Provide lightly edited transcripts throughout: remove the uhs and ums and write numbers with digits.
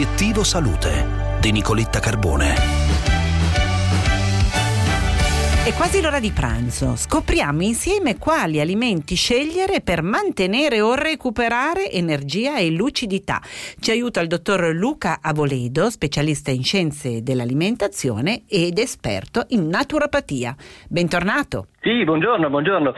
Obiettivo Salute di Nicoletta Carbone. È quasi l'ora di pranzo. Scopriamo insieme quali alimenti scegliere per mantenere o recuperare energia e lucidità. Ci aiuta il dottor Luca Avoledo, specialista in scienze dell'alimentazione ed esperto in naturopatia. Bentornato. Sì, buongiorno.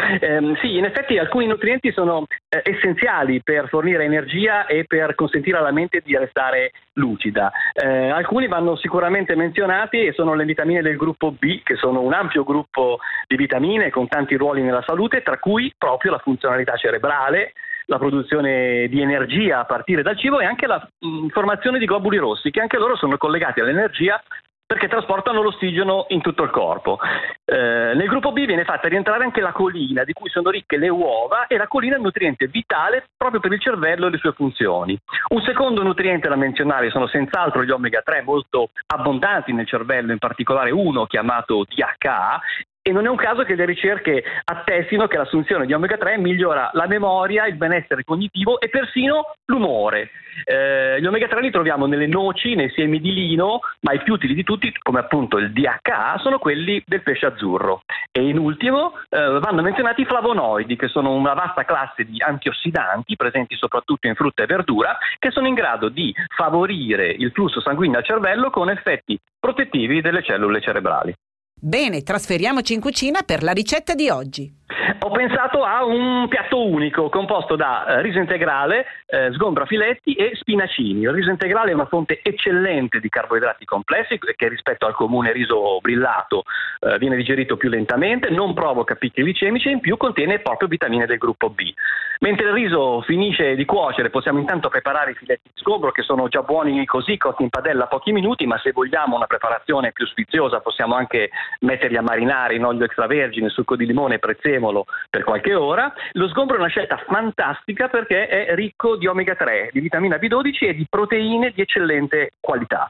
Sì, in effetti alcuni nutrienti sono essenziali per fornire energia e per consentire alla mente di restare lucida. Alcuni vanno sicuramente menzionati e sono le vitamine del gruppo B, che sono un ampio gruppo di vitamine con tanti ruoli nella salute, tra cui proprio la funzionalità cerebrale, la produzione di energia a partire dal cibo e anche la formazione di globuli rossi, che anche loro sono collegati all'energia perché trasportano l'ossigeno in tutto il corpo. Nel gruppo B viene fatta rientrare anche la colina, di cui sono ricche le uova, e la colina è un nutriente vitale proprio per il cervello e le sue funzioni. Un secondo nutriente da menzionare sono senz'altro gli omega 3, molto abbondanti nel cervello, in particolare uno chiamato DHA, e non è un caso che le ricerche attestino che l'assunzione di omega 3 migliora la memoria, il benessere cognitivo e persino l'umore. Gli omega 3 li troviamo nelle noci, nei semi di lino, ma i più utili di tutti, come appunto il DHA, sono quelli del pesce azzurro. E in ultimo vanno menzionati i flavonoidi, che sono una vasta classe di antiossidanti presenti soprattutto in frutta e verdura, che sono in grado di favorire il flusso sanguigno al cervello con effetti protettivi delle cellule cerebrali. Bene, trasferiamoci in cucina per la ricetta di oggi. Ho pensato a un piatto unico composto da riso integrale, sgombro a filetti e spinacini. Il riso integrale è una fonte eccellente di carboidrati complessi che rispetto al comune riso brillato viene digerito più lentamente, non provoca picchi glicemici e in più contiene proprio vitamine del gruppo B. Mentre il riso finisce di cuocere, possiamo intanto preparare i filetti di sgombro, che sono già buoni così, cotti in padella a pochi minuti, ma se vogliamo una preparazione più sfiziosa possiamo anche metterli a marinare in olio extravergine, succo di limone e prezzemolo per qualche ora. Lo sgombro è una scelta fantastica perché è ricco di omega 3, di vitamina B12 e di proteine di eccellente qualità.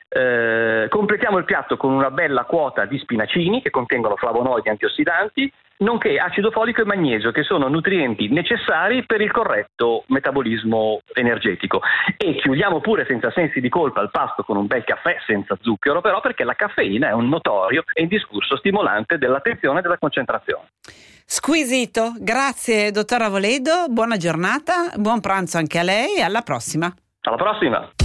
Completiamo il piatto con una bella quota di spinacini che contengono flavonoidi antiossidanti, nonché acido folico e magnesio, che sono nutrienti necessari per il corretto metabolismo energetico. E chiudiamo pure senza sensi di colpa il pasto con un bel caffè senza zucchero, però, perché la caffeina è un notorio e indiscusso stimolante dell'attenzione e della concentrazione. Squisito, grazie dottor Avoledo, buona giornata, buon pranzo anche a lei e alla prossima. Alla prossima!